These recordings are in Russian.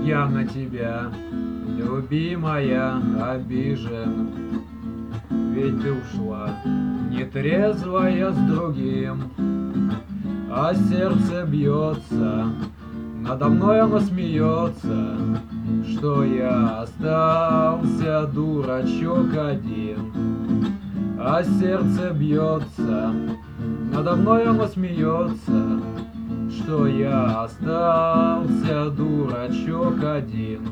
Я на тебя, любимая, обижен, ведь ты ушла нетрезвая с другим, а сердце бьется, надо мной оно смеется, что я остался дурачок один. А сердце бьется, надо мной оно смеется, что я остался дурачок один.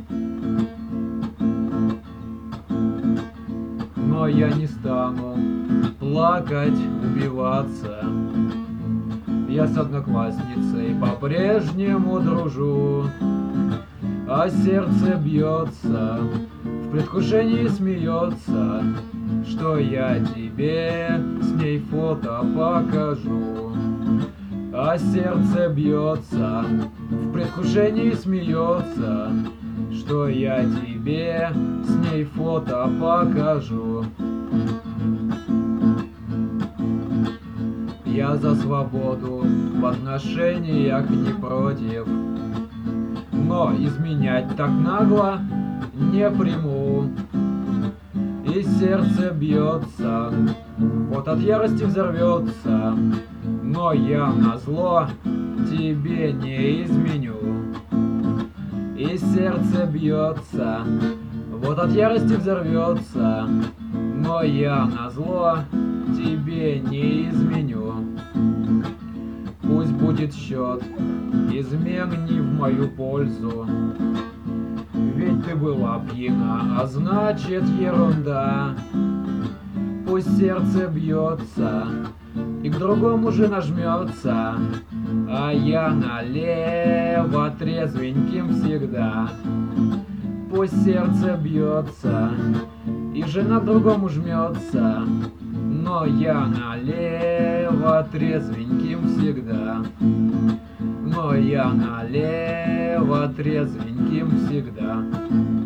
Но я не стану плакать, убиваться. Я с одноклассницей по-прежнему дружу, а сердце бьется, в предвкушении смеется, что я тебе с ней фото покажу. А сердце бьется, в предвкушении смеется, что я тебе с ней фото покажу. Я за свободу в отношениях не против, но изменять так нагло не приму. И сердце бьется, вот от ярости взорвется, но я назло тебе не изменю. И сердце бьется, вот от ярости взорвется, но я назло тебе не изменю. Пусть будет счет измен не в мою пользу, ведь ты была пьяна, а значит ерунда. Пусть сердце бьется и к другому же нажмется, а я налево трезвеньким всегда. Пусть сердце бьется и жена к другому жмется, но я налево трезвеньким всегда. Но я налево трезвеньким всегда.